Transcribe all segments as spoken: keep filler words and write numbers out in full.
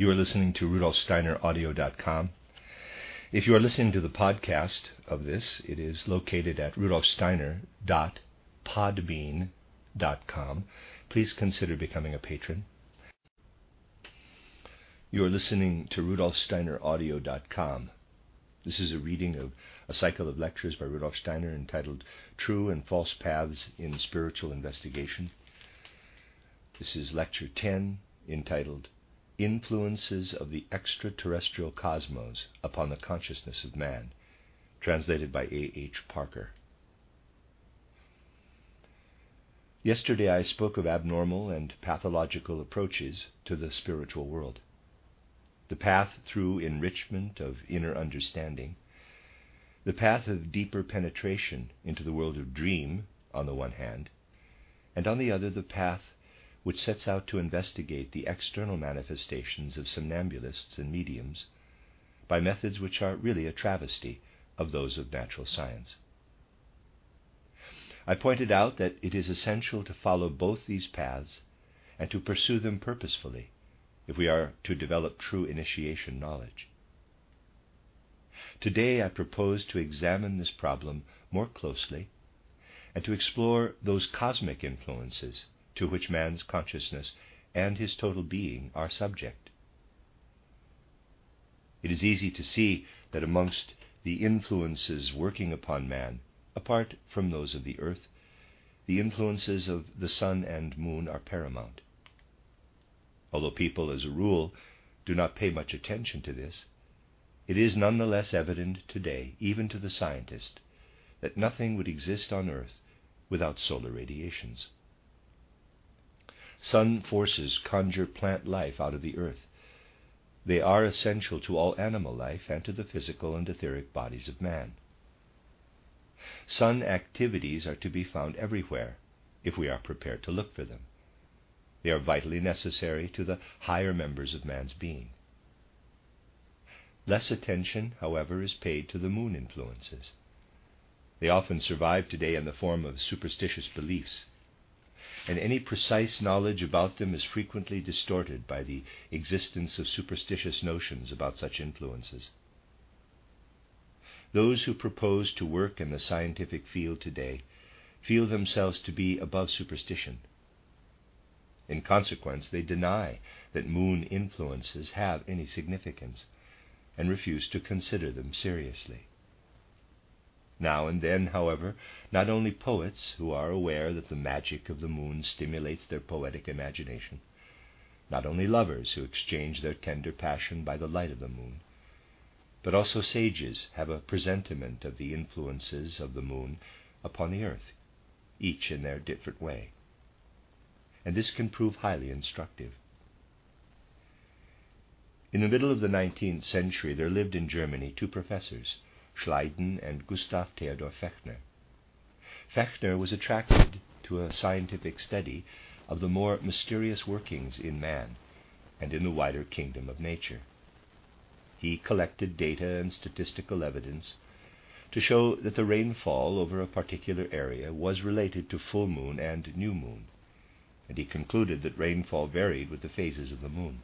You are listening to Rudolf Steiner Audio dot com. If you are listening to the podcast of this, it is located at Rudolf Steiner dot podbean dot com. Please consider becoming a patron. You are listening to Rudolf Steiner Audio dot com. This is a reading of a cycle of lectures by Rudolf Steiner entitled True and False Paths in Spiritual Investigation. This is Lecture ten, entitled Influences of the Extraterrestrial Cosmos upon the Consciousness of Man, translated by A H Parker. Yesterday I spoke of abnormal and pathological approaches to the spiritual world. The path through enrichment of inner understanding, the path of deeper penetration into the world of dream on the one hand, and on the other the path which sets out to investigate the external manifestations of somnambulists and mediums by methods which are really a travesty of those of natural science. I pointed out that it is essential to follow both these paths and to pursue them purposefully if we are to develop true initiation knowledge. Today I propose to examine this problem more closely and to explore those cosmic influences to which man's consciousness and his total being are subject. It is easy to see that amongst the influences working upon man, apart from those of the earth, the influences of the sun and moon are paramount. Although people, as a rule, do not pay much attention to this, it is nonetheless evident today, even to the scientist, that nothing would exist on earth without solar radiations. Sun forces conjure plant life out of the earth. They are essential to all animal life and to the physical and etheric bodies of man. Sun activities are to be found everywhere, if we are prepared to look for them. They are vitally necessary to the higher members of man's being. Less attention, however, is paid to the moon influences. They often survive today in the form of superstitious beliefs, and any precise knowledge about them is frequently distorted by the existence of superstitious notions about such influences. Those who propose to work in the scientific field today feel themselves to be above superstition. In consequence, they deny that moon influences have any significance and refuse to consider them seriously. Now and then, however, not only poets who are aware that the magic of the moon stimulates their poetic imagination, not only lovers who exchange their tender passion by the light of the moon, but also sages have a presentiment of the influences of the moon upon the earth, each in their different way. And this can prove highly instructive. In the middle of the nineteenth century there lived in Germany two professors, Schleiden and Gustav Theodor Fechner. Fechner was attracted to a scientific study of the more mysterious workings in man and in the wider kingdom of nature. He collected data and statistical evidence to show that the rainfall over a particular area was related to full moon and new moon, and he concluded that rainfall varied with the phases of the moon.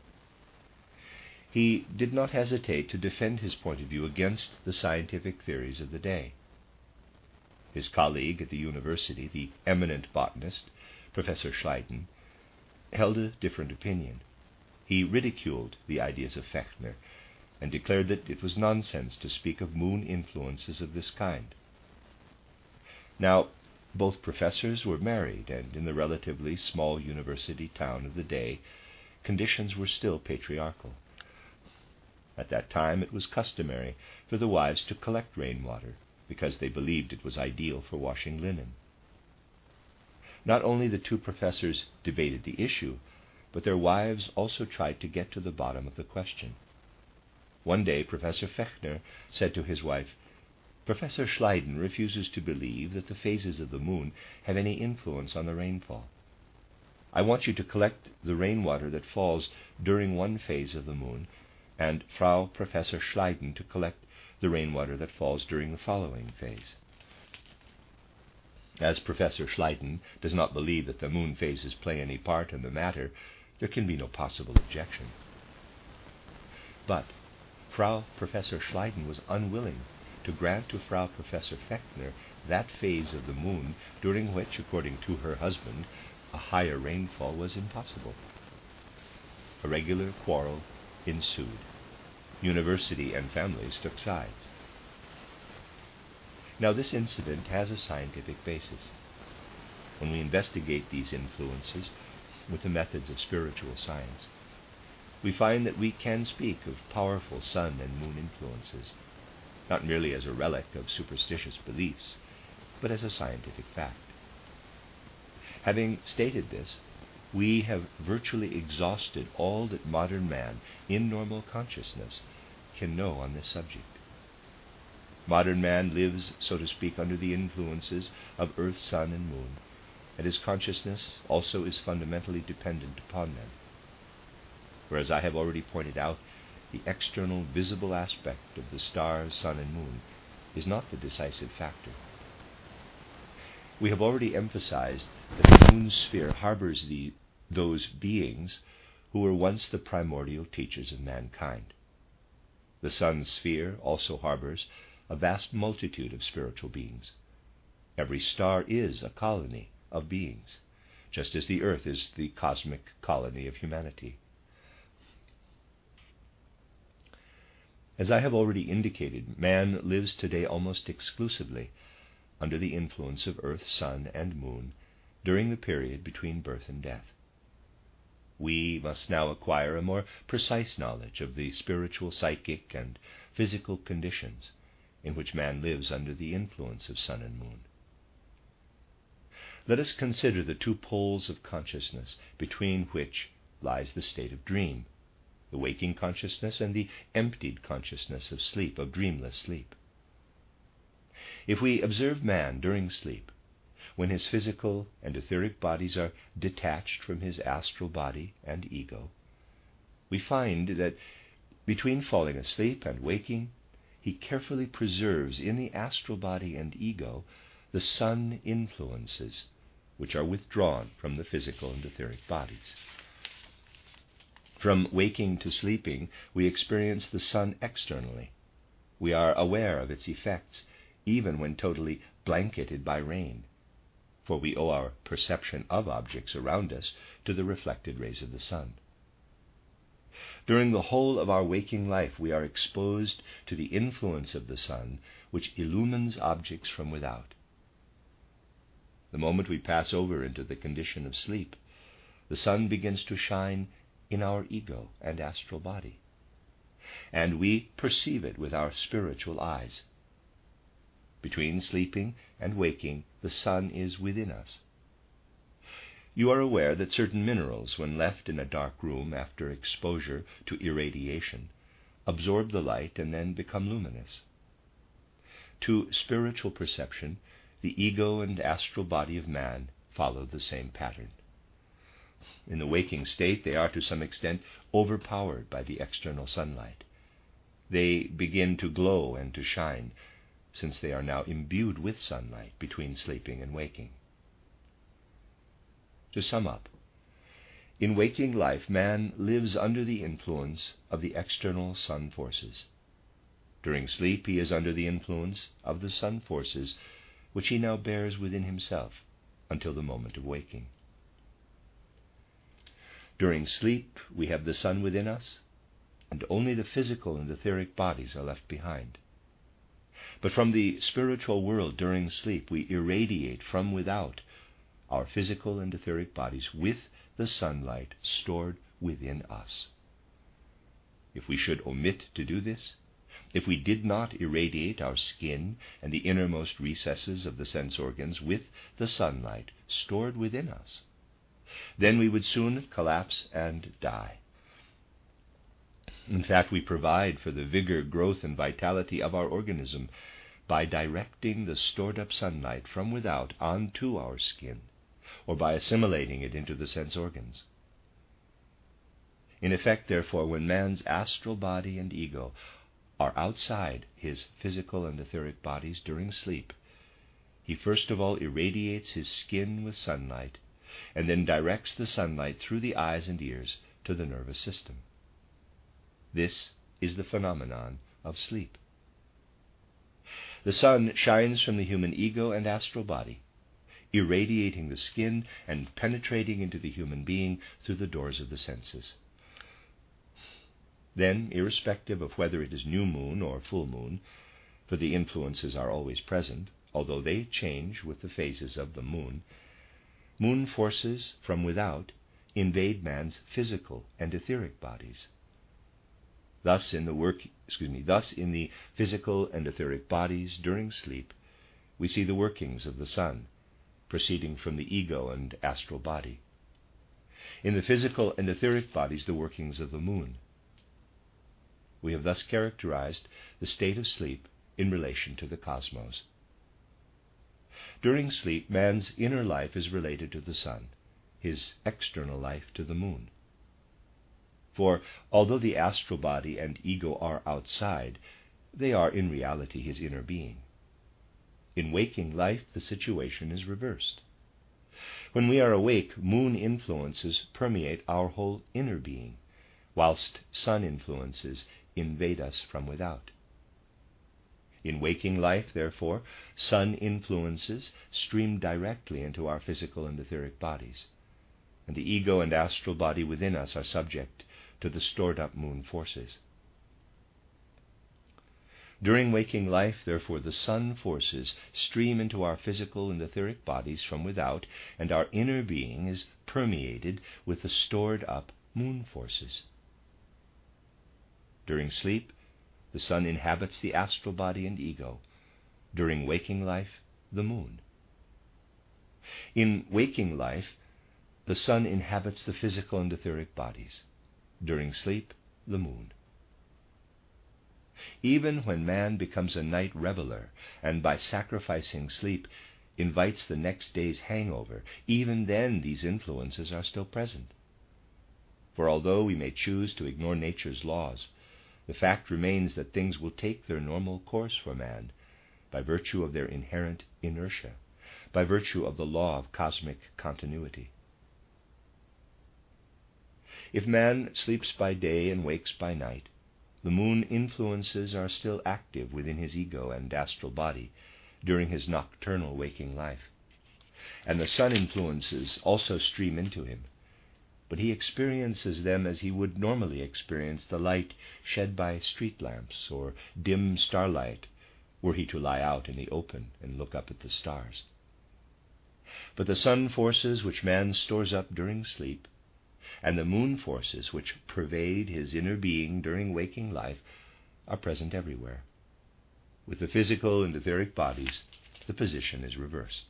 He did not hesitate to defend his point of view against the scientific theories of the day. His colleague at the university, the eminent botanist, Professor Schleiden, held a different opinion. He ridiculed the ideas of Fechner and declared that it was nonsense to speak of moon influences of this kind. Now, both professors were married, and in the relatively small university town of the day, conditions were still patriarchal. At that time it was customary for the wives to collect rainwater, because they believed it was ideal for washing linen. Not only the two professors debated the issue, but their wives also tried to get to the bottom of the question. One day Professor Fechner said to his wife, "Professor Schleiden refuses to believe that the phases of the moon have any influence on the rainfall. I want you to collect the rainwater that falls during one phase of the moon, and Frau Professor Schleiden to collect the rainwater that falls during the following phase." As Professor Schleiden does not believe that the moon phases play any part in the matter, there can be no possible objection. But Frau Professor Schleiden was unwilling to grant to Frau Professor Fechner that phase of the moon during which, according to her husband, a higher rainfall was impossible. A regular quarrel ensued. University and families took sides. Now, this incident has a scientific basis. When we investigate these influences with the methods of spiritual science, we find that we can speak of powerful sun and moon influences, not merely as a relic of superstitious beliefs, but as a scientific fact. Having stated this, we have virtually exhausted all that modern man, in normal consciousness, can know on this subject. Modern man lives, so to speak, under the influences of earth, sun, and moon, and his consciousness also is fundamentally dependent upon them. Whereas I have already pointed out, the external visible aspect of the stars, sun, and moon is not the decisive factor. We have already emphasized that the moon's sphere harbors the, those beings who were once the primordial teachers of mankind. The sun's sphere also harbors a vast multitude of spiritual beings. Every star is a colony of beings, just as the earth is the cosmic colony of humanity. As I have already indicated, man lives today almost exclusively under the influence of earth, sun, and moon during the period between birth and death. We must now acquire a more precise knowledge of the spiritual, psychic, and physical conditions in which man lives under the influence of sun and moon. Let us consider the two poles of consciousness between which lies the state of dream, the waking consciousness and the emptied consciousness of sleep, of dreamless sleep. If we observe man during sleep, when his physical and etheric bodies are detached from his astral body and ego, we find that between falling asleep and waking, he carefully preserves in the astral body and ego the sun influences which are withdrawn from the physical and etheric bodies. From waking to sleeping, we experience the sun externally. We are aware of its effects, even when totally blanketed by rain, for we owe our perception of objects around us to the reflected rays of the sun. During the whole of our waking life, we are exposed to the influence of the sun, which illumines objects from without. The moment we pass over into the condition of sleep, the sun begins to shine in our ego and astral body, and we perceive it with our spiritual eyes. Between sleeping and waking, the sun is within us. You are aware that certain minerals, when left in a dark room after exposure to irradiation, absorb the light and then become luminous. To spiritual perception, the ego and astral body of man follow the same pattern. In the waking state, they are to some extent overpowered by the external sunlight. They begin to glow and to shine, since they are now imbued with sunlight between sleeping and waking. To sum up, in waking life, man lives under the influence of the external sun forces. During sleep, he is under the influence of the sun forces, which he now bears within himself until the moment of waking. During sleep, we have the sun within us, and only the physical and etheric bodies are left behind. But from the spiritual world during sleep, we irradiate from without our physical and etheric bodies with the sunlight stored within us. If we should omit to do this, if we did not irradiate our skin and the innermost recesses of the sense organs with the sunlight stored within us, then we would soon collapse and die. In fact, we provide for the vigor, growth, and vitality of our organism by directing the stored-up sunlight from without onto our skin, or by assimilating it into the sense organs. In effect, therefore, when man's astral body and ego are outside his physical and etheric bodies during sleep, he first of all irradiates his skin with sunlight, and then directs the sunlight through the eyes and ears to the nervous system. This is the phenomenon of sleep. The sun shines from the human ego and astral body, irradiating the skin and penetrating into the human being through the doors of the senses. Then, irrespective of whether it is new moon or full moon, for the influences are always present, although they change with the phases of the moon, moon forces from without invade man's physical and etheric bodies. Thus in the work, excuse me, thus in the physical and etheric bodies during sleep, we see the workings of the sun proceeding from the ego and astral body. In the physical and etheric bodies, the workings of the moon. We have thus characterized the state of sleep in relation to the cosmos. During sleep, man's inner life is related to the sun, his external life to the moon. For although the astral body and ego are outside, they are in reality his inner being. In waking life, the situation is reversed. When we are awake, moon influences permeate our whole inner being, whilst sun influences invade us from without. In waking life, therefore, sun influences stream directly into our physical and etheric bodies, and the ego and astral body within us are subject to the stored-up moon forces. During waking life, therefore, the sun forces stream into our physical and etheric bodies from without, and our inner being is permeated with the stored-up moon forces. During sleep, the sun inhabits the astral body and ego. During waking life, the moon. In waking life, the sun inhabits the physical and etheric bodies. During sleep, the moon. Even when man becomes a night reveler and by sacrificing sleep invites the next day's hangover, even then these influences are still present. For although we may choose to ignore nature's laws, the fact remains that things will take their normal course for man by virtue of their inherent inertia, by virtue of the law of cosmic continuity. If man sleeps by day and wakes by night, the moon influences are still active within his ego and astral body during his nocturnal waking life, and the sun influences also stream into him, but he experiences them as he would normally experience the light shed by street lamps or dim starlight were he to lie out in the open and look up at the stars. But the sun forces which man stores up during sleep, and the moon forces which pervade his inner being during waking life, are present everywhere. With the physical and etheric bodies, the position is reversed.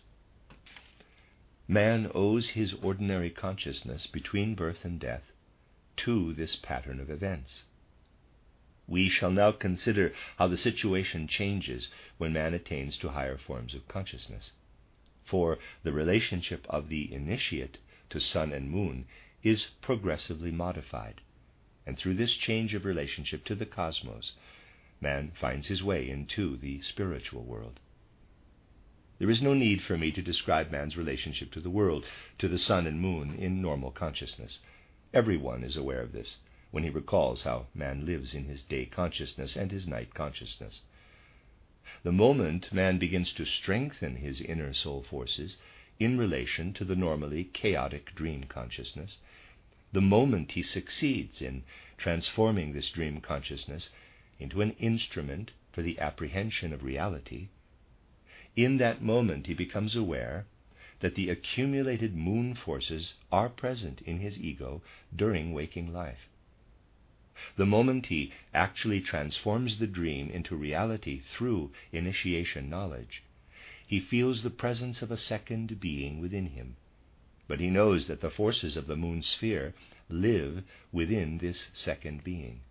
Man owes his ordinary consciousness between birth and death to this pattern of events. We shall now consider how the situation changes when man attains to higher forms of consciousness. For the relationship of the initiate to sun and moon is progressively modified, and through this change of relationship to the cosmos, man finds his way into the spiritual world. There is no need for me to describe man's relationship to the world, to the sun and moon in normal consciousness. Everyone is aware of this when he recalls how man lives in his day consciousness and his night consciousness. The moment man begins to strengthen his inner soul forces in relation to the normally chaotic dream consciousness, the moment he succeeds in transforming this dream consciousness into an instrument for the apprehension of reality, in that moment he becomes aware that the accumulated moon forces are present in his ego during waking life. The moment he actually transforms the dream into reality through initiation knowledge, he feels the presence of a second being within him, but he knows that the forces of the moon sphere live within this second being.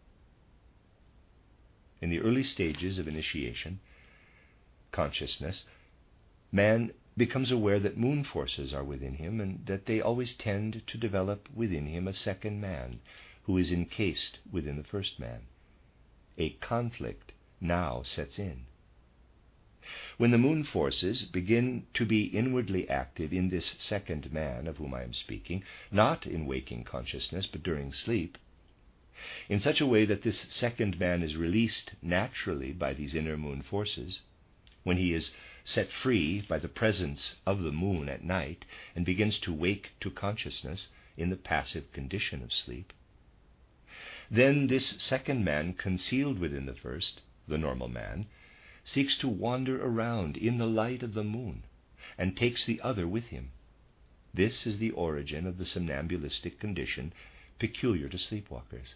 In the early stages of initiation consciousness, man becomes aware that moon forces are within him and that they always tend to develop within him a second man who is encased within the first man. A conflict now sets in. When the moon forces begin to be inwardly active in this second man of whom I am speaking, not in waking consciousness but during sleep, in such a way that this second man is released naturally by these inner moon forces, when he is set free by the presence of the moon at night and begins to wake to consciousness in the passive condition of sleep, then this second man, concealed within the first, the normal man, seeks to wander around in the light of the moon and takes the other with him. This is the origin of the somnambulistic condition peculiar to sleepwalkers.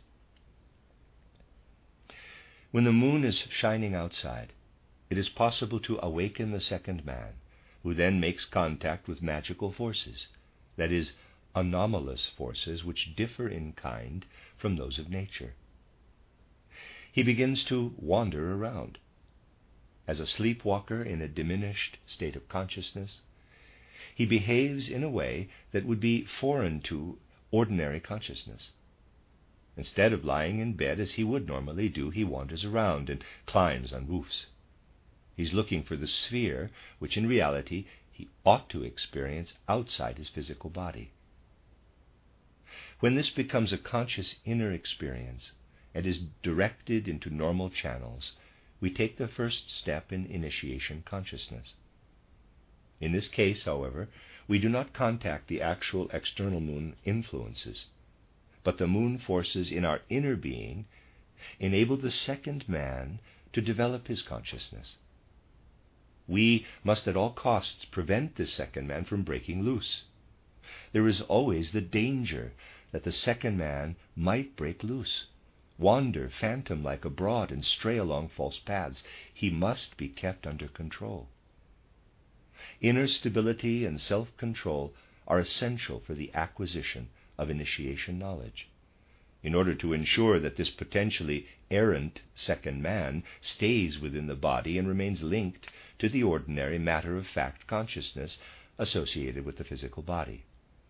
When the moon is shining outside, it is possible to awaken the second man, who then makes contact with magical forces, that is, anomalous forces which differ in kind from those of nature. He begins to wander around. As a sleepwalker in a diminished state of consciousness, he behaves in a way that would be foreign to ordinary consciousness. Instead of lying in bed as he would normally do, he wanders around and climbs on roofs. He's looking for the sphere which in reality he ought to experience outside his physical body. When this becomes a conscious inner experience and is directed into normal channels, we take the first step in initiation consciousness. In this case, however, we do not contact the actual external moon influences, but the moon forces in our inner being enable the second man to develop his consciousness. We must at all costs prevent this second man from breaking loose. There is always the danger that the second man might break loose, wander phantom-like abroad, and stray along false paths. He must be kept under control. Inner stability and self-control are essential for the acquisition of initiation knowledge. In order to ensure that this potentially errant second man stays within the body and remains linked to the ordinary matter-of-fact consciousness associated with the physical body.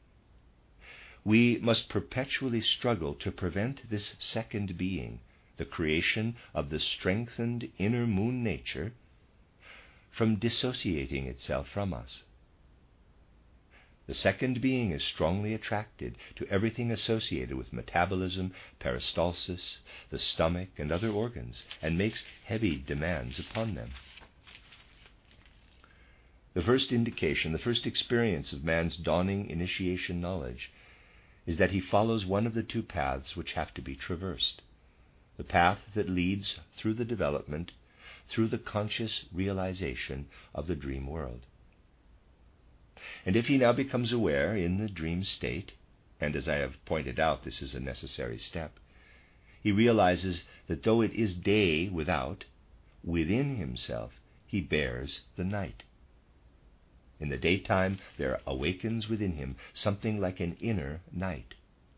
We must perpetually struggle to prevent this second being, the creation of the strengthened inner moon nature, from dissociating itself from us. The second being is strongly attracted to everything associated with metabolism, peristalsis, the stomach, and other organs, and makes heavy demands upon them. The first indication, the first experience of man's dawning initiation knowledge is that he follows one of the two paths which have to be traversed, the path that leads through the development, through the conscious realization of the dream world. And if he now becomes aware in the dream state, and as I have pointed out, this is a necessary step, he realizes that though it is day without, within himself he bears the night. In the daytime there awakens within him something like an inner night.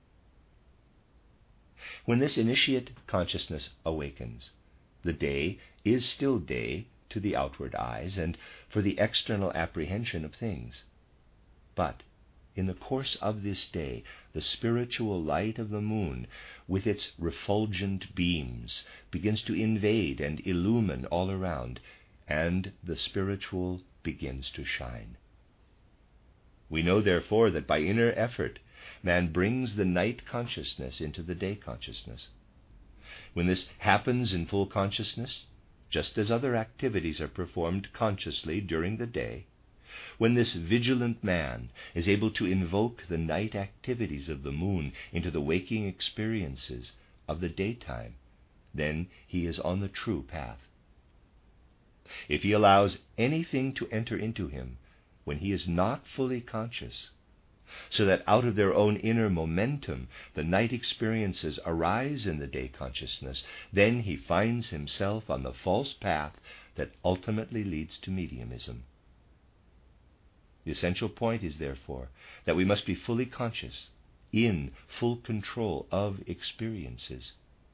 When this initiate consciousness awakens, the day is still day to the outward eyes and for the external apprehension of things. But in the course of this day, the spiritual light of the moon, with its refulgent beams, begins to invade and illumine all around, and the spiritual begins to shine. We know, therefore, that by inner effort, man brings the night consciousness into the day consciousness. When this happens in full consciousness, just as other activities are performed consciously during the day, when this vigilant man is able to invoke the night activities of the moon into the waking experiences of the daytime, then he is on the true path. If he allows anything to enter into him when he is not fully conscious, so that out of their own inner momentum the night experiences arise in the day consciousness, then he finds himself on the false path that ultimately leads to mediumism. The essential point is, therefore, that we must be fully conscious, in full control of experiences.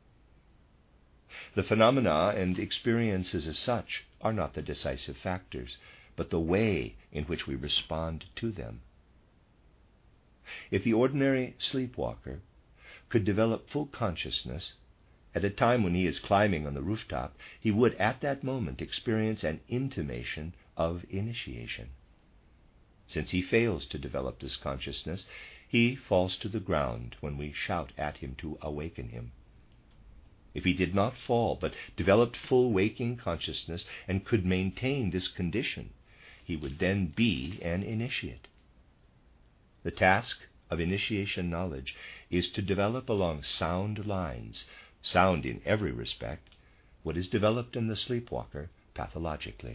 The phenomena and experiences as such are not the decisive factors, but the way in which we respond to them. If the ordinary sleepwalker could develop full consciousness at a time when he is climbing on the rooftop, he would at that moment experience an intimation of initiation. Since he fails to develop this consciousness, he falls to the ground when we shout at him to awaken him. If he did not fall, but developed full waking consciousness and could maintain this condition, he would then be an initiate. The task of initiation knowledge is to develop along sound lines, sound in every respect, what is developed in the sleepwalker pathologically.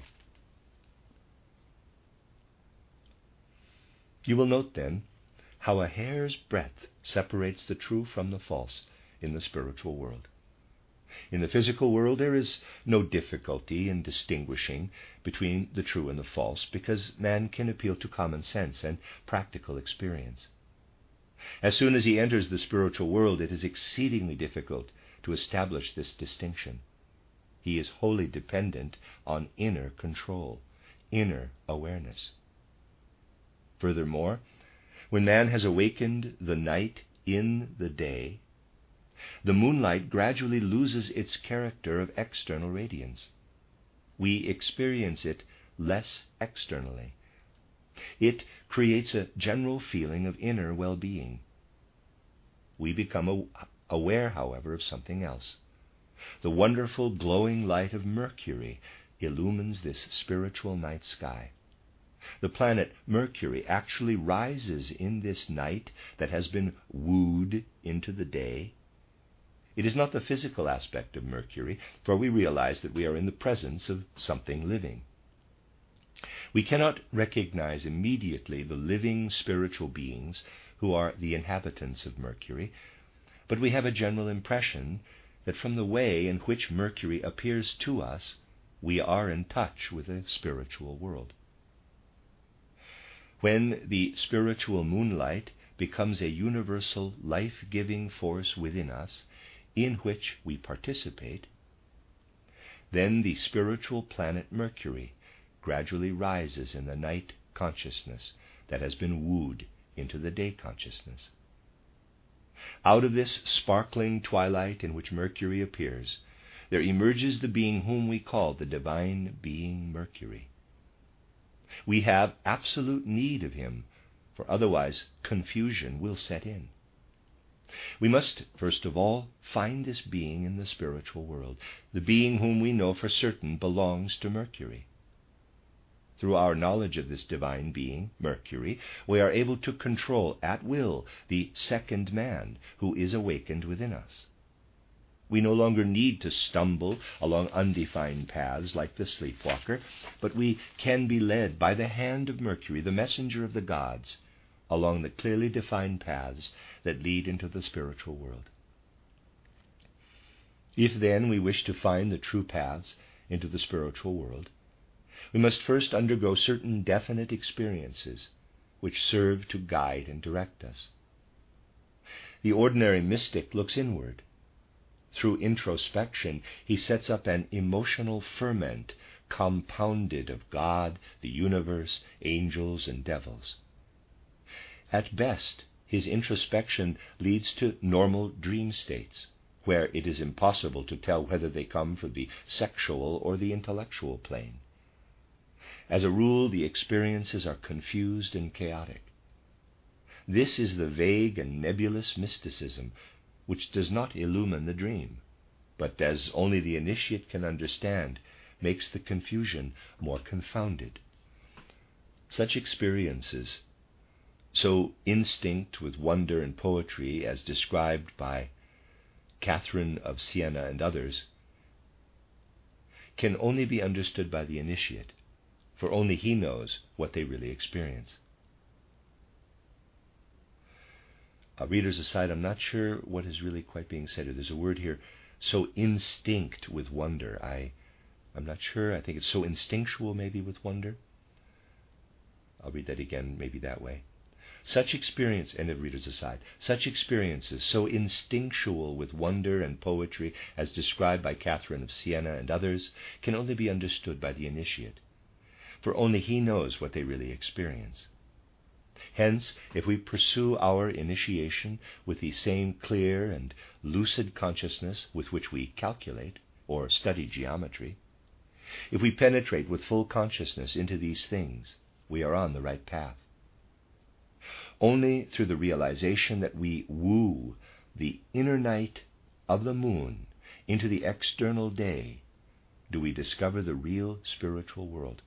You will note then how a hair's breadth separates the true from the false in the spiritual world. In the physical world, there is no difficulty in distinguishing between the true and the false, because man can appeal to common sense and practical experience. As soon as he enters the spiritual world, it is exceedingly difficult to establish this distinction. He is wholly dependent on inner control, inner awareness. Furthermore, when man has awakened the night in the day, the moonlight gradually loses its character of external radiance. We experience it less externally. It creates a general feeling of inner well-being. We become aware, however, of something else. The wonderful glowing light of Mercury illumines this spiritual night sky. The planet Mercury actually rises in this night that has been wooed into the day. It is not the physical aspect of Mercury, for we realize that we are in the presence of something living. We cannot recognize immediately the living spiritual beings who are the inhabitants of Mercury, but we have a general impression that from the way in which Mercury appears to us, we are in touch with a spiritual world. When the spiritual moonlight becomes a universal life-giving force within us, in which we participate, then the spiritual planet Mercury gradually rises in the night consciousness that has been wooed into the day consciousness. Out of this sparkling twilight in which Mercury appears, there emerges the being whom we call the divine being Mercury. We have absolute need of him, for otherwise confusion will set in. We must, first of all, find this being in the spiritual world, the being whom we know for certain belongs to Mercury. Through our knowledge of this divine being, Mercury, we are able to control at will the second man who is awakened within us. We no longer need to stumble along undefined paths like the sleepwalker, but we can be led by the hand of Mercury, the messenger of the gods, along the clearly defined paths that lead into the spiritual world. If then we wish to find the true paths into the spiritual world, we must first undergo certain definite experiences which serve to guide and direct us. The ordinary mystic looks inward. Through introspection, he sets up an emotional ferment compounded of God, the universe, angels, and devils. At best, his introspection leads to normal dream states, where it is impossible to tell whether they come from the sexual or the intellectual plane. As a rule, the experiences are confused and chaotic. This is the vague and nebulous mysticism which does not illumine the dream, but, as only the initiate can understand, makes the confusion more confounded. Such experiences, so instinct with wonder and poetry as described by Catherine of Siena and others, can only be understood by the initiate, for only he knows what they really experience. Uh, readers aside, I'm not sure what is really quite being said here. There's a word here, so instinct with wonder. I, I'm not sure. I think it's so instinctual maybe with wonder. I'll read that again, maybe that way. Such experience, and of readers aside, such experiences so instinctual with wonder and poetry as described by Catherine of Siena and others can only be understood by the initiate, for only he knows what they really experience. Hence, if we pursue our initiation with the same clear and lucid consciousness with which we calculate or study geometry, if we penetrate with full consciousness into these things, we are on the right path. Only through the realization that we woo the inner night of the moon into the external day, do we discover the real spiritual world.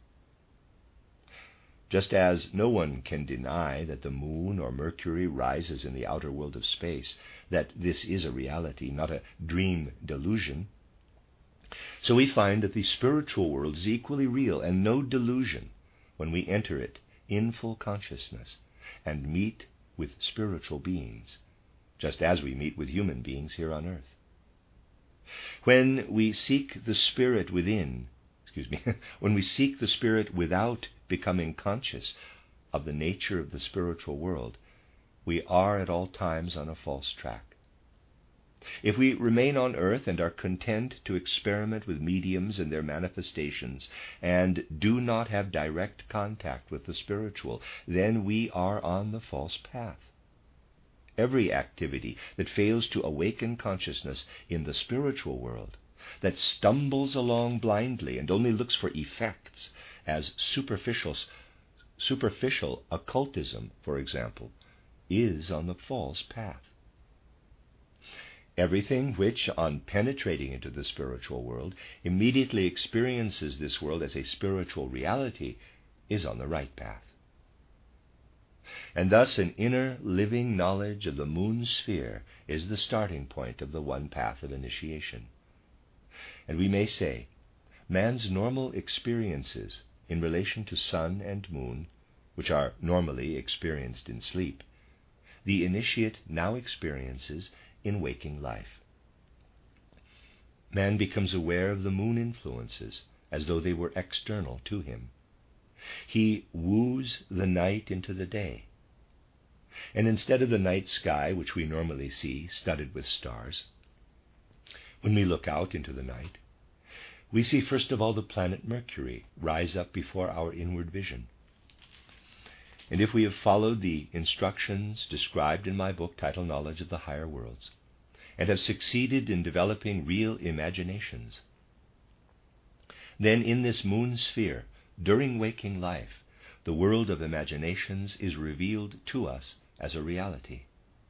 Just as no one can deny that the moon or Mercury rises in the outer world of space, that this is a reality, not a dream delusion, so we find that the spiritual world is equally real and no delusion when we enter it in full consciousness and meet with spiritual beings, just as we meet with human beings here on earth. When we seek the spirit within, excuse me, when we seek the spirit without becoming conscious of the nature of the spiritual world, we are at all times on a false track. If we remain on earth and are content to experiment with mediums and their manifestations and do not have direct contact with the spiritual, then we are on the false path. Every activity that fails to awaken consciousness in the spiritual world, that stumbles along blindly and only looks for effects, as superficial, superficial occultism, for example, is on the false path. Everything which, on penetrating into the spiritual world, immediately experiences this world as a spiritual reality, is on the right path. And thus an inner living knowledge of the moon sphere is the starting point of the one path of initiation. And we may say, man's normal experiences in relation to sun and moon, which are normally experienced in sleep, the initiate now experiences in waking life. Man becomes aware of the moon influences as though they were external to him. He woos the night into the day. And instead of the night sky, which we normally see studded with stars, when we look out into the night, we see first of all the planet Mercury rise up before our inward vision. And if we have followed the instructions described in my book titled Knowledge of the Higher Worlds, and have succeeded in developing real imaginations, then in this moon sphere, during waking life, the world of imaginations is revealed to us as a reality.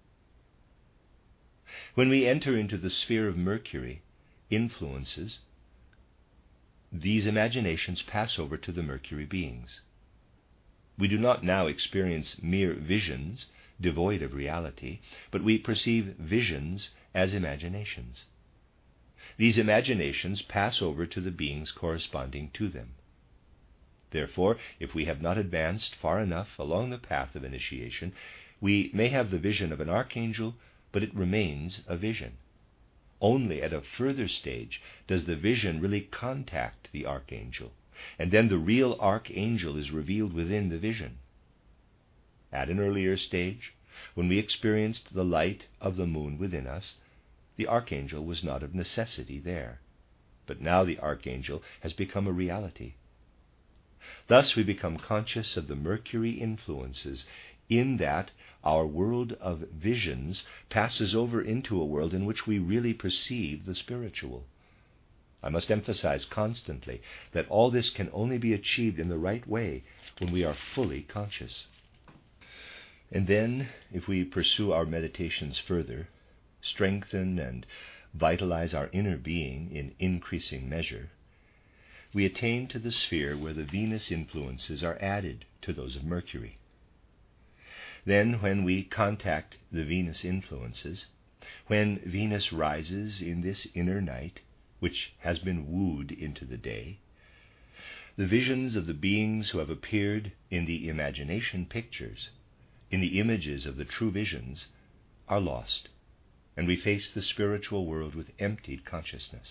When we enter into the sphere of Mercury influences, these imaginations pass over to the Mercury beings. We do not now experience mere visions devoid of reality, but we perceive visions as imaginations. These imaginations pass over to the beings corresponding to them. Therefore, if we have not advanced far enough along the path of initiation, we may have the vision of an archangel, but it remains a vision. Only at a further stage does the vision really contact the archangel, and then the real archangel is revealed within the vision. At an earlier stage, when we experienced the light of the moon within us, the archangel was not of necessity there, but now the archangel has become a reality. Thus we become conscious of the Mercury influences, in that our world of visions passes over into a world in which we really perceive the spiritual. I must emphasize constantly that all this can only be achieved in the right way when we are fully conscious. And then, if we pursue our meditations further, strengthen and vitalize our inner being in increasing measure, we attain to the sphere where the Venus influences are added to those of Mercury. Then, when we contact the Venus influences, when Venus rises in this inner night, which has been wooed into the day, the visions of the beings who have appeared in the imagination pictures, in the images of the true visions, are lost, and we face the spiritual world with emptied consciousness.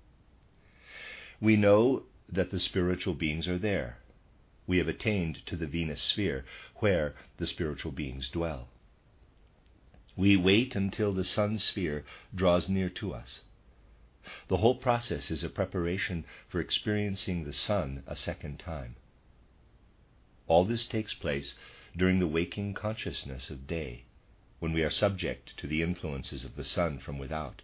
We know that the spiritual beings are there. We have attained to the Venus sphere, where the spiritual beings dwell. We wait until the sun sphere draws near to us. The whole process is a preparation for experiencing the sun a second time. All this takes place during the waking consciousness of day, when we are subject to the influences of the sun from without.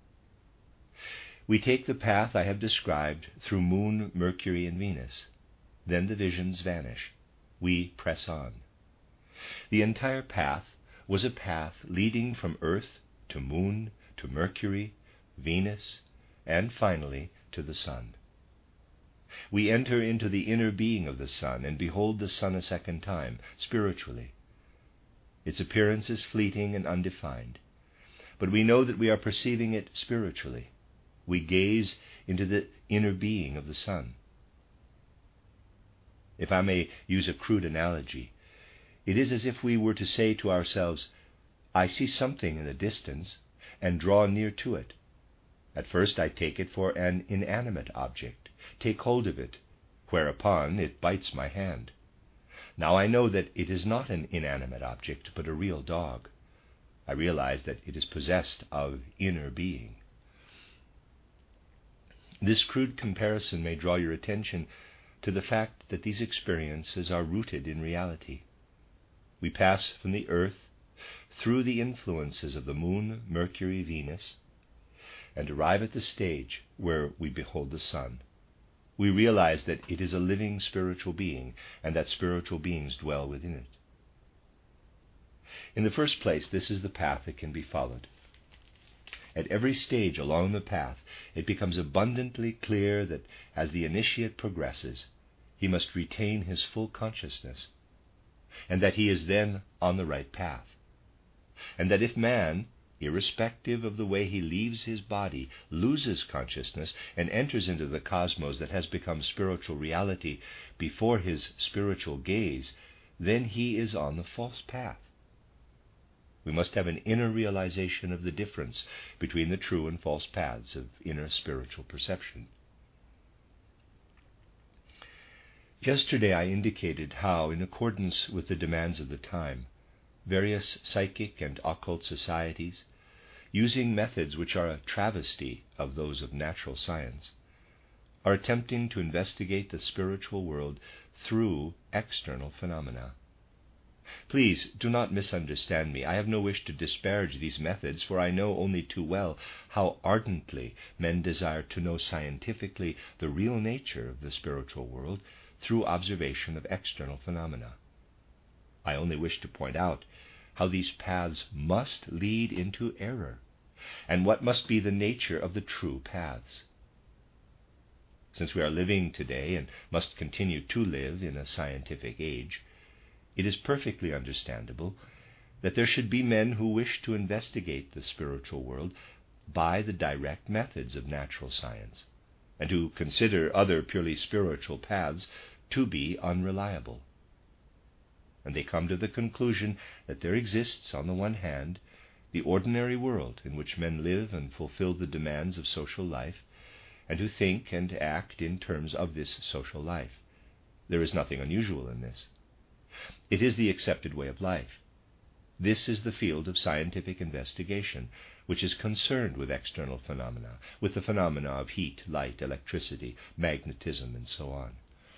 We take the path I have described through Moon, Mercury, and Venus. Then the visions vanish. We press on. The entire path was a path leading from Earth to Moon, to Mercury, Venus, and finally to the sun. We enter into the inner being of the sun and behold the sun a second time, spiritually. Its appearance is fleeting and undefined, but we know that we are perceiving it spiritually. We gaze into the inner being of the sun. If I may use a crude analogy, it is as if we were to say to ourselves, I see something in the distance and draw near to it. At first I take it for an inanimate object, take hold of it, whereupon it bites my hand. Now I know that it is not an inanimate object, but a real dog. I realize that it is possessed of inner being. This crude comparison may draw your attention to the fact that these experiences are rooted in reality. We pass from the earth through the influences of the moon, Mercury, Venus, and arrive at the stage where we behold the sun. We realize that it is a living spiritual being, and that spiritual beings dwell within it. In the first place, this is the path that can be followed. At every stage along the path, it becomes abundantly clear that as the initiate progresses, he must retain his full consciousness, and that he is then on the right path, and that if man, irrespective of the way he leaves his body, loses consciousness and enters into the cosmos that has become spiritual reality before his spiritual gaze, then he is on the false path. We must have an inner realization of the difference between the true and false paths of inner spiritual perception. Yesterday I indicated how, in accordance with the demands of the time, various psychic and occult societies, using methods which are a travesty of those of natural science, are attempting to investigate the spiritual world through external phenomena. Please do not misunderstand me. I have no wish to disparage these methods, for I know only too well how ardently men desire to know scientifically the real nature of the spiritual world through observation of external phenomena. I only wish to point out how these paths must lead into error, and what must be the nature of the true paths. Since we are living today and must continue to live in a scientific age, it is perfectly understandable that there should be men who wish to investigate the spiritual world by the direct methods of natural science, and who consider other purely spiritual paths to be unreliable. And they come to the conclusion that there exists, on the one hand, the ordinary world in which men live and fulfill the demands of social life, and who think and act in terms of this social life. There is nothing unusual in this. It is the accepted way of life. This is the field of scientific investigation, which is concerned with external phenomena, with the phenomena of heat, light, electricity, magnetism, and so on.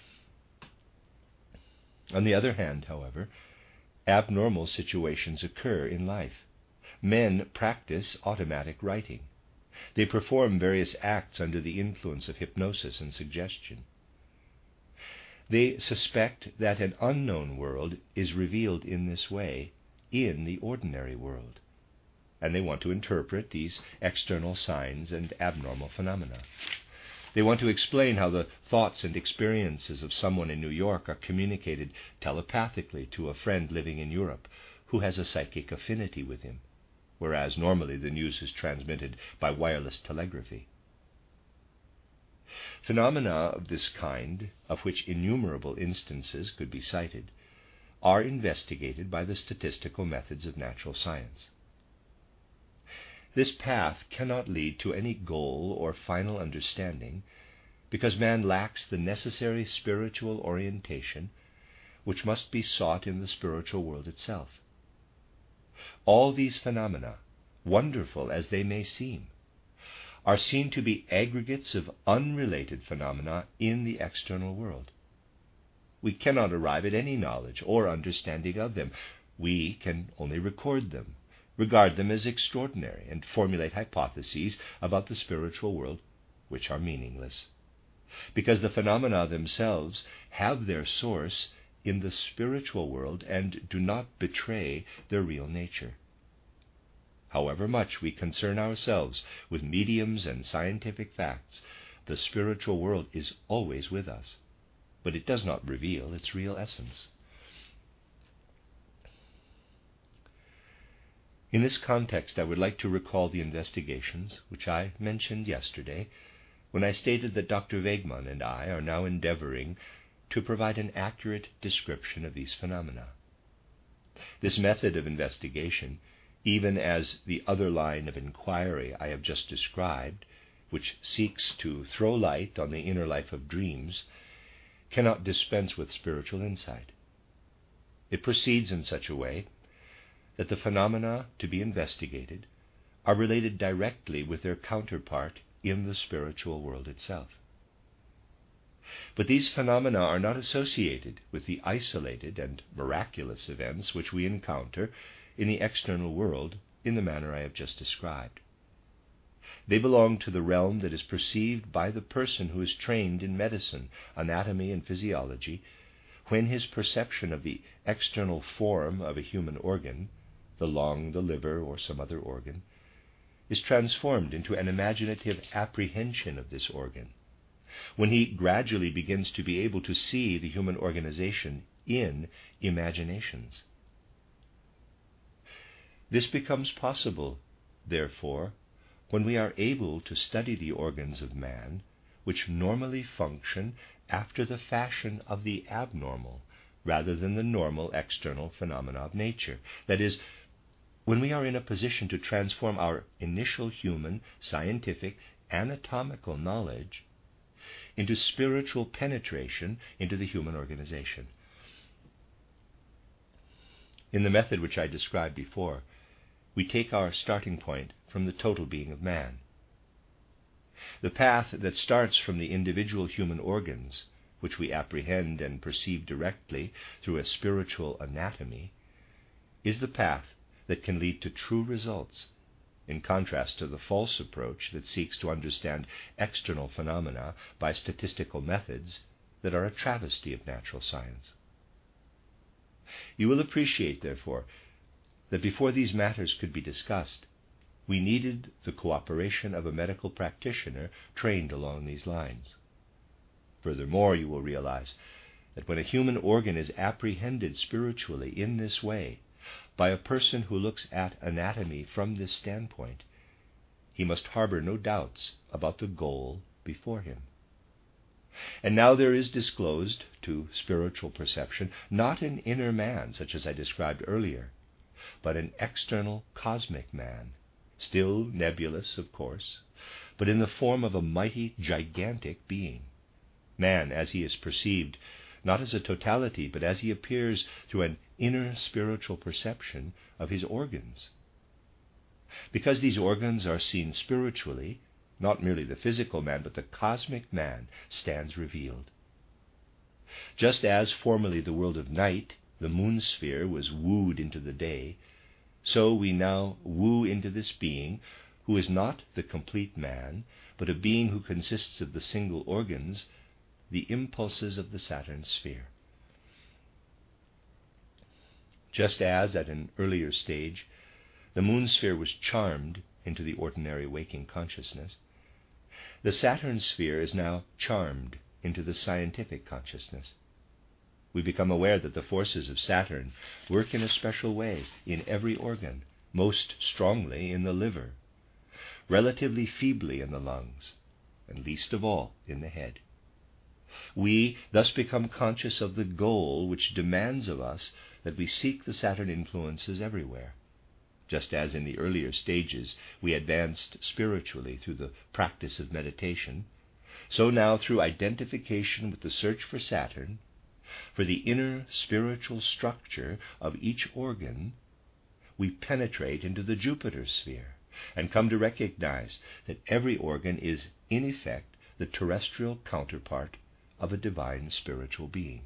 On the other hand, however, abnormal situations occur in life. Men practice automatic writing. They perform various acts under the influence of hypnosis and suggestion. They suspect that an unknown world is revealed in this way in the ordinary world, and they want to interpret these external signs and abnormal phenomena. They want to explain how the thoughts and experiences of someone in New York are communicated telepathically to a friend living in Europe who has a psychic affinity with him, whereas normally the news is transmitted by wireless telegraphy. Phenomena of this kind, of which innumerable instances could be cited, are investigated by the statistical methods of natural science. This path cannot lead to any goal or final understanding because man lacks the necessary spiritual orientation which must be sought in the spiritual world itself. All these phenomena, wonderful as they may seem, are seen to be aggregates of unrelated phenomena in the external world. We cannot arrive at any knowledge or understanding of them. We can only record them, regard them as extraordinary, and formulate hypotheses about the spiritual world which are meaningless, because the phenomena themselves have their source in the spiritual world and do not betray their real nature. However much we concern ourselves with mediums and scientific facts, the spiritual world is always with us, but it does not reveal its real essence. In this context, I would like to recall the investigations which I mentioned yesterday when I stated that Doctor Wegmann and I are now endeavoring to provide an accurate description of these phenomena. This method of investigation, even as the other line of inquiry I have just described, which seeks to throw light on the inner life of dreams, cannot dispense with spiritual insight. It proceeds in such a way that the phenomena to be investigated are related directly with their counterpart in the spiritual world itself. But these phenomena are not associated with the isolated and miraculous events which we encounter in the external world in the manner I have just described. They belong to the realm that is perceived by the person who is trained in medicine, anatomy, and physiology, when his perception of the external form of a human organ, the lung, the liver, or some other organ, is transformed into an imaginative apprehension of this organ, when he gradually begins to be able to see the human organization in imaginations. This becomes possible, therefore, when we are able to study the organs of man, which normally function after the fashion of the abnormal, rather than the normal external phenomena of nature. That is, when we are in a position to transform our initial human, scientific, anatomical knowledge into spiritual penetration into the human organization. In the method which I described before, we take our starting point from the total being of man. The path that starts from the individual human organs, which we apprehend and perceive directly through a spiritual anatomy, is the path that can lead to true results, in contrast to the false approach that seeks to understand external phenomena by statistical methods that are a travesty of natural science. You will appreciate, therefore, that before these matters could be discussed, we needed the cooperation of a medical practitioner trained along these lines. Furthermore, you will realize that when a human organ is apprehended spiritually in this way, by a person who looks at anatomy from this standpoint, he must harbor no doubts about the goal before him. And now there is disclosed to spiritual perception not an inner man, such as I described earlier, but an external cosmic man, still nebulous, of course, but in the form of a mighty, gigantic being. Man, as he is perceived, not as a totality, but as he appears through an inner spiritual perception of his organs. Because these organs are seen spiritually, not merely the physical man, but the cosmic man stands revealed. Just as formerly the world of night, the moon sphere, was wooed into the day, so we now woo into this being, who is not the complete man, but a being who consists of the single organs, the impulses of the Saturn sphere. Just as at an earlier stage, the moon sphere was charmed into the ordinary waking consciousness, the Saturn sphere is now charmed into the scientific consciousness. We become aware that the forces of Saturn work in a special way in every organ, most strongly in the liver, relatively feebly in the lungs, and least of all in the head. We thus become conscious of the goal which demands of us that we seek the Saturn influences everywhere. Just as in the earlier stages we advanced spiritually through the practice of meditation, so now through identification with the search for Saturn, for the inner spiritual structure of each organ, we penetrate into the Jupiter sphere and come to recognize that every organ is, in effect, the terrestrial counterpart of a divine spiritual being.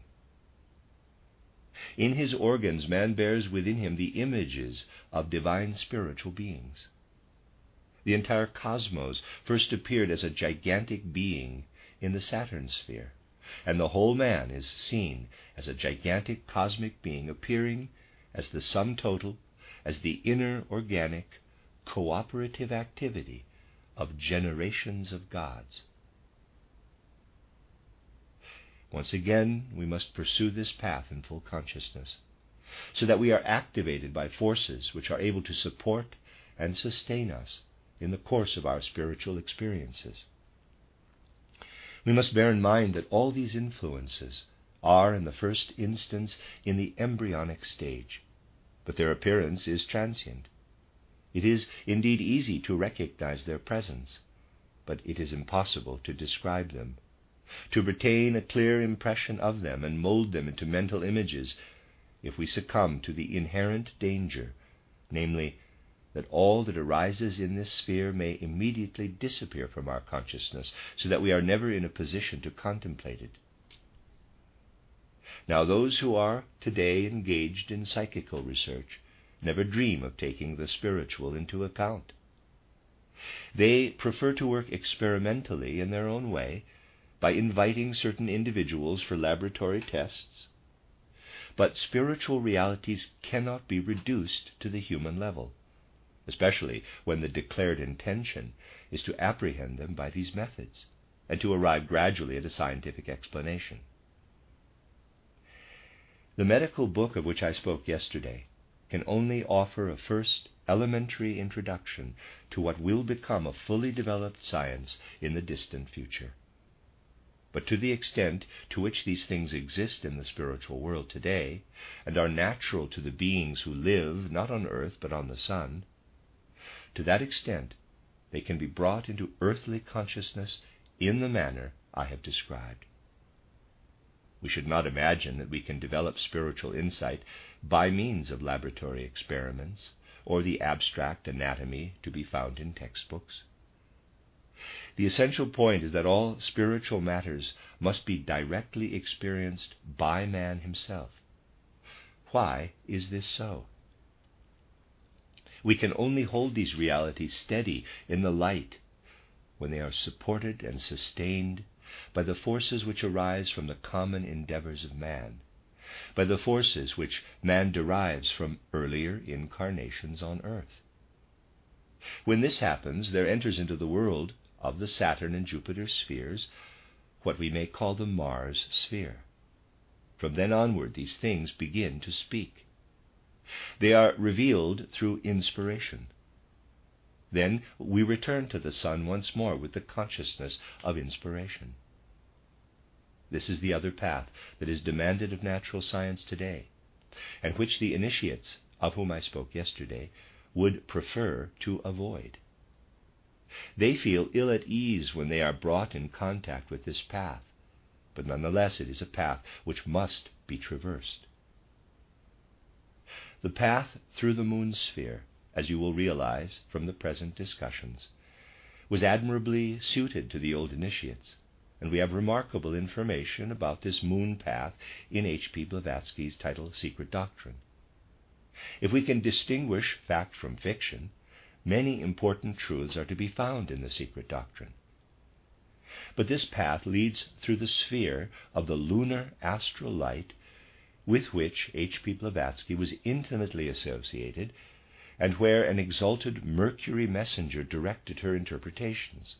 In his organs, man bears within him the images of divine spiritual beings. The entire cosmos first appeared as a gigantic being in the Saturn sphere, and the whole man is seen as a gigantic cosmic being appearing as the sum total, as the inner organic, cooperative activity of generations of gods. Once again, we must pursue this path in full consciousness, so that we are activated by forces which are able to support and sustain us in the course of our spiritual experiences. We must bear in mind that all these influences are, in the first instance, in the embryonic stage, but their appearance is transient. It is indeed easy to recognize their presence, but it is impossible to describe them, to retain a clear impression of them and mold them into mental images, if we succumb to the inherent danger, namely, that all that arises in this sphere may immediately disappear from our consciousness, so that we are never in a position to contemplate it. Now, those who are today engaged in psychical research never dream of taking the spiritual into account. They prefer to work experimentally in their own way by inviting certain individuals for laboratory tests. But spiritual realities cannot be reduced to the human level, especially when the declared intention is to apprehend them by these methods and to arrive gradually at a scientific explanation. The medical book of which I spoke yesterday can only offer a first elementary introduction to what will become a fully developed science in the distant future. But to the extent to which these things exist in the spiritual world today, and are natural to the beings who live not on earth but on the sun, to that extent they can be brought into earthly consciousness in the manner I have described. We should not imagine that we can develop spiritual insight by means of laboratory experiments or the abstract anatomy to be found in textbooks. The essential point is that all spiritual matters must be directly experienced by man himself. Why is this so? We can only hold these realities steady in the light when they are supported and sustained by the forces which arise from the common endeavors of man, by the forces which man derives from earlier incarnations on earth. When this happens, there enters into the world of the Saturn and Jupiter spheres what we may call the Mars sphere. From then onward, these things begin to speak. They are revealed through inspiration. Then we return to the sun once more with the consciousness of inspiration. This is the other path that is demanded of natural science today, and which the initiates, of whom I spoke yesterday, would prefer to avoid. They feel ill at ease when they are brought in contact with this path, but nonetheless it is a path which must be traversed. The path through the moon sphere, as you will realize from the present discussions, was admirably suited to the old initiates, and we have remarkable information about this moon path in H P Blavatsky's title Secret Doctrine. If we can distinguish fact from fiction, many important truths are to be found in the Secret Doctrine. But this path leads through the sphere of the lunar astral light with which H P Blavatsky was intimately associated, and where an exalted Mercury messenger directed her interpretations.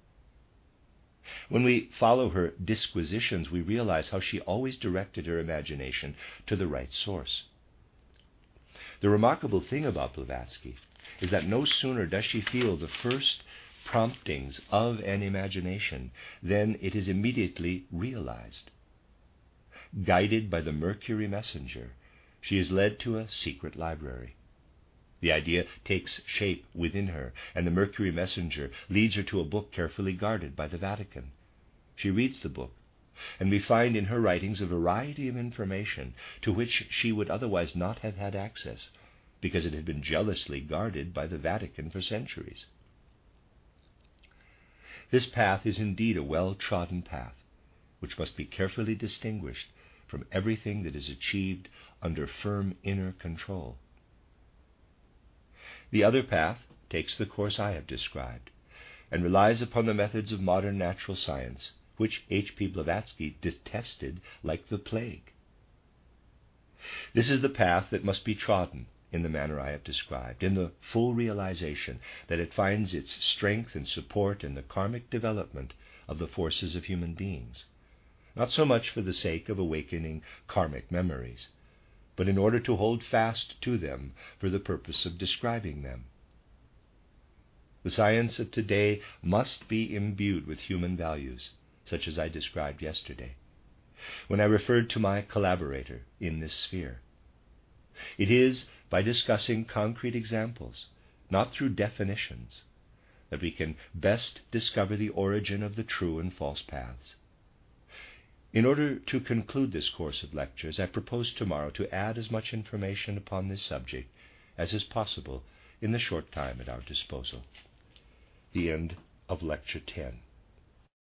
When we follow her disquisitions, we realize how she always directed her imagination to the right source. The remarkable thing about Blavatsky is that no sooner does she feel the first promptings of an imagination than it is immediately realized. Guided by the Mercury messenger, she is led to a secret library. The idea takes shape within her, and the Mercury messenger leads her to a book carefully guarded by the Vatican. She reads the book, and we find in her writings a variety of information to which she would otherwise not have had access, because it had been jealously guarded by the Vatican for centuries. This path is indeed a well-trodden path, which must be carefully distinguished from everything that is achieved under firm inner control. The other path takes the course I have described, and relies upon the methods of modern natural science, which H P Blavatsky detested like the plague. This is the path that must be trodden in the manner I have described, in the full realization that it finds its strength and support in the karmic development of the forces of human beings, not so much for the sake of awakening karmic memories, but in order to hold fast to them for the purpose of describing them. The science of today must be imbued with human values, such as I described yesterday, when I referred to my collaborator in this sphere. It is by discussing concrete examples, not through definitions, that we can best discover the origin of the true and false paths. In order to conclude this course of lectures, I propose tomorrow to add as much information upon this subject as is possible in the short time at our disposal. The end of Lecture ten.